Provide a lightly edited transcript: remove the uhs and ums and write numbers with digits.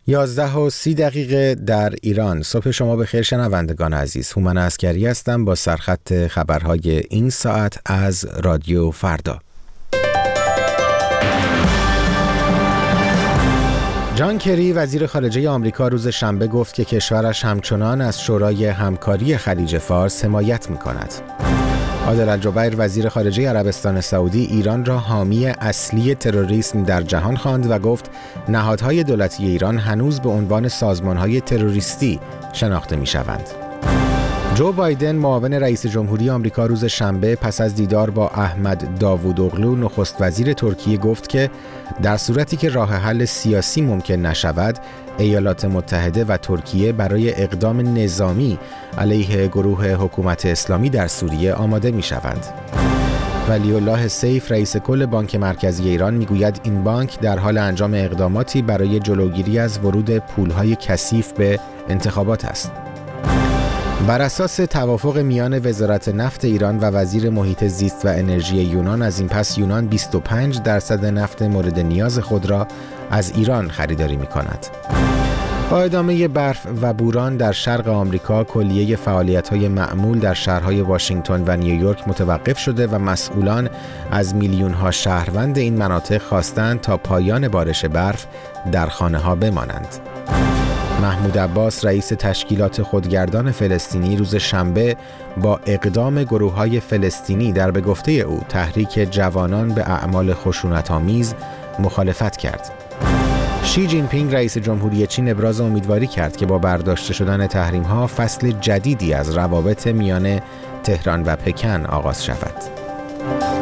11:30 در ایران. صبح شما بخیر شنوندگان عزیز. هومن عسکری هستم با سرخط خبرهای این ساعت از رادیو فردا. جان کری وزیر خارجه آمریکا روز شنبه گفت که کشورش همچنان از شورای همکاری خلیج فارس حمایت می‌کند. عادل الجبیر وزیر خارجه عربستان سعودی ایران را حامی اصلی تروریسم در جهان خواند و گفت نهادهای دولتی ایران هنوز به عنوان سازمانهای تروریستی شناخته می‌شوند. جو بایدن معاون رئیس جمهوری آمریکا روز شنبه پس از دیدار با احمد داوودوغلو نخست وزیر ترکیه گفت که در صورتی که راه حل سیاسی ممکن نشود، ایالات متحده و ترکیه برای اقدام نظامی علیه گروه حکومت اسلامی در سوریه آماده می‌شوند. ولی الله سیف رئیس کل بانک مرکزی ایران میگوید این بانک در حال انجام اقداماتی برای جلوگیری از ورود پولهای کثیف به انتخابات است. بر اساس توافق میان وزارت نفت ایران و وزیر محیط زیست و انرژی یونان، از این پس یونان 25% نفت مورد نیاز خود را از ایران خریداری می‌کند. با ادامه برف و بوران در شرق آمریکا، کلیه فعالیت‌های معمول در شهرهای واشنگتن و نیویورک متوقف شده و مسئولان از میلیون‌ها شهروند این مناطق خواستند تا پایان بارش برف در خانه‌ها بمانند. محمود عباس رئیس تشکیلات خودگردان فلسطینی روز شنبه با اقدام گروه‌های فلسطینی در به گفته او تحریک جوانان به اعمال خشونت‌آمیز مخالفت کرد. شی جین پینگ رئیس جمهوری چین ابراز امیدواری کرد که با برداشته شدن تحریم‌ها فصل جدیدی از روابط میان تهران و پکن آغاز شود.